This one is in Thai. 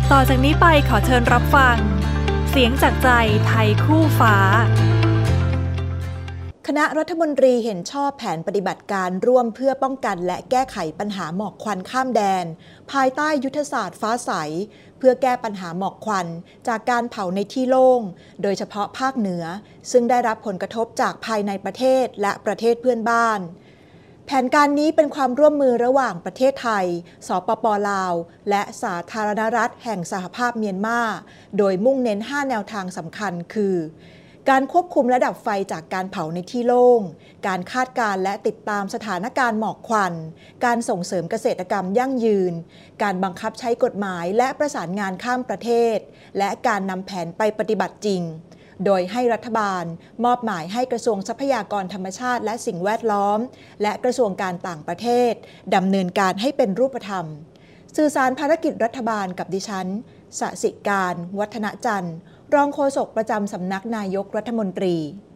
ต่อจากนี้ไปขอเชิญรับฟังเสียงจากใจไทยคู่ฟ้าคณะรัฐมนตรีเห็นชอบแผนปฏิบัติการร่วมเพื่อป้องกันและแก้ไขปัญหาหมอกควันข้ามแดนภายใต้ยุทธศาสตร์ฟ้าใสเพื่อแก้ปัญหาหมอกควันจากการเผาในที่โล่งโดยเฉพาะภาคเหนือซึ่งได้รับผลกระทบจากภายในประเทศและประเทศเพื่อนบ้านแผนการนี้เป็นความร่วมมือระหว่างประเทศไทยสปป.ลาวและสาธารณรัฐแห่งสหภาพเมียนมาโดยมุ่งเน้น5แนวทางสำคัญคือการควบคุมระดับไฟจากการเผาในที่โล่งการคาดการณ์และติดตามสถานการณ์หมอกควันการส่งเสริมเกษตรกรรมยั่งยืนการบังคับใช้กฎหมายและประสานงานข้ามประเทศและการนำแผนไปปฏิบัติจริงโดยให้รัฐบาลมอบหมายให้กระทรวงทรัพยากรธรรมชาติและสิ่งแวดล้อมและกระทรวงการต่างประเทศดำเนินการให้เป็นรูปธรรมสื่อสารภารกิจรัฐบาลกับดิฉันสสิการวัฒนจันทร์รองโฆษกประจำสำนักนายกรัฐมนตรี